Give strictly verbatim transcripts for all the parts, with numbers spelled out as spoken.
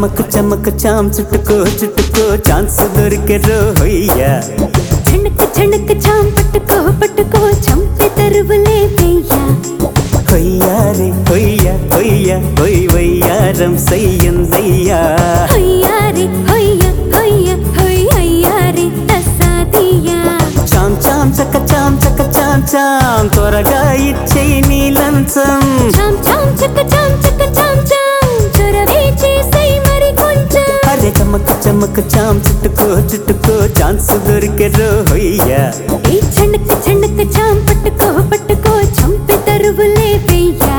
చమక్ చమక్ చాం చుట్టుకో చుట్టుకో chance దొరికే రోయ్యా చణక్ చణక్ చాం పట్టుకో పట్టుకో చంపి తరువులే వెయ్యా హొయ్యా రే హొయ్యా హొయ్యా హొయ్ వయ్యారం సయ్యందయ్యా హొయ్యా రే హొయ్యా హొయ్యా హొయ్ అయ్యా రే తసాదియా చాం చాం చక చాం చక చాం చాం త్వరగా ఇచ్చేయి నీ లంచం చాం చాం చక చాం చక చాం చాం చొరవే చేసేయ్ మరి కొంచెం అరే చమక్ చమక్ చాం చుట్టుకో చుట్టుకో ఛాన్స్ దొరికే రోయ్యా ఈ చణక్ చణక్ చాం పట్టుకో పట్టుకో చంపి తరువులే వెయ్యా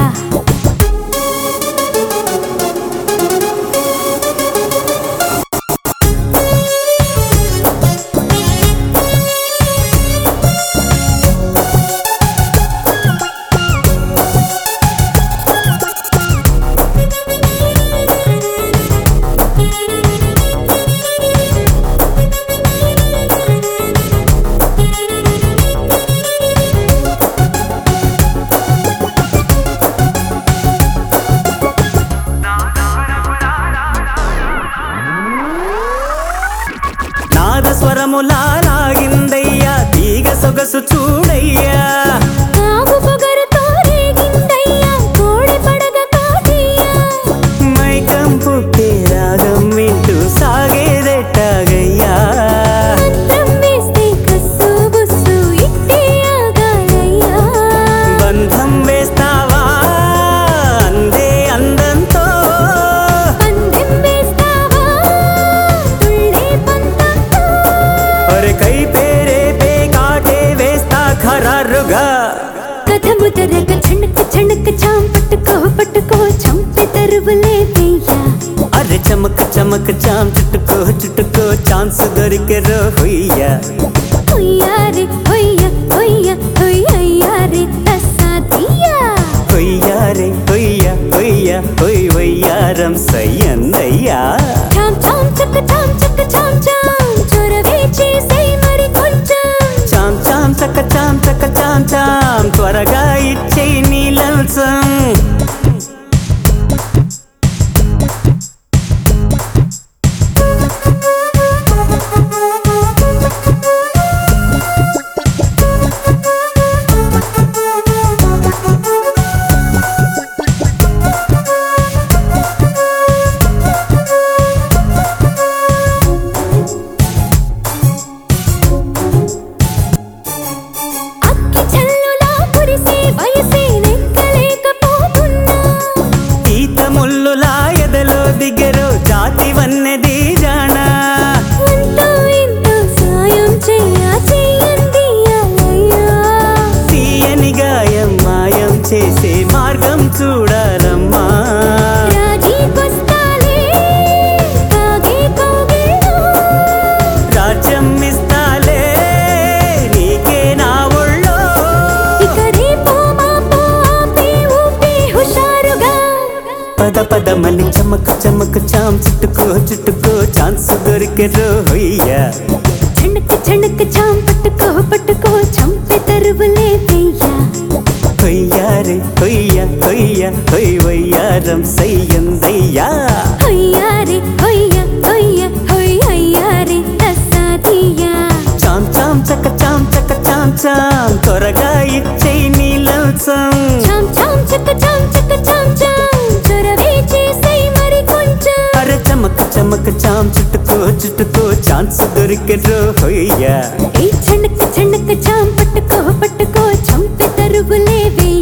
స్వరములాగిందయ్యా తీగ సొగసు చూడయ్యా కాగు పొగరుతో రేగిందయ్యా కోడి పడగ కాటయ్యా మైకం పుట్టే రాగం వింటూ సాగేదెట్టాగయ్యా మంత్రం వేస్తే కస్సు బుస్సు ఇట్టే ఆగాలయ్యా బంధం వేస్తావా అందే అందంతో పందెం వేస్తావా తుళ్ళే పంతంతో ఒరే కై పేరే పే కాటే వేస్తా ఖరారుగా కథ ముదరగ చణక్ చణక్ చాం పట్టుకో పట్టుకో చంపి తరువులే వెయ్యా అరే చమక్ చమక్ చాం చుట్టుకో చుట్టుకో ఛాన్స్ దొరికే రోయ్యా హొయ్యా రే హొయ్యా హొయ్యా హొయ్ అయ్యా రే తసాదియా హొయ్యా రే హొయ్యా హొయ్యా హొయ్ వయ్యారం సయ్యందయ్యా చాం చాం చక చాం చక చాం చాం చొరవే చేసేయ్ మరి కొంచెం చాం చాం చక చాం చక చాం చాం త్వరగా ఇచ్చేయి నీ లంచం అక్కి చల్లులా కురిసే వయసే నెక్కలేకపోతున్నా ఈత ముల్లులా ఎదలో దిగరో జాతి వన్నెది జానా అంటూ ఇంటూ సాయం చెయ్యా చెయ్యందియాలయ్యా తీయని గాయం మాయం చేసే మార్గం చూడాలమ్మా రాజీకొస్తాలే కాగే కౌగిల్లో రాజ్యం ఇస్తాలే నీకే నా ఒళ్ళో ఇక రేపో మాపో ఆపే ఊపే హుషారుగా పద పదమని చమక్ చమక్ చాం చుట్టుకో చుట్టుకో ఛాన్స్ దొరికే రోయ్యా చణక్ చణక్ చాం పట్టుకో పట్టుకో చంపి తరువులే వెయ్యా హొయ్యా రే హొయ్యా హొయ్యా హొయ్ వయ్యారం సయ్యందయ్యా హొయ్యా రే హొయ్యా హొయ్యా హొయ్ అయ్యా రే తసాదియా చాం చాం చక చాం చక చాం చాం త్వరగా ఇచ్చేయి నీ లంచం చాం చాం చక చాం చక చాం చాం చొరవే చేసేయ్ మరి కొంచెం అరే చమక్ చమక్ చాం చుట్టుకో చుట్టుకో ఛాన్స్ దొరికే రోయ్యా ఈ చణక్ చణక్ చాం పట్టుకో పట్టుకో చంపి తరువులే వెయ్యా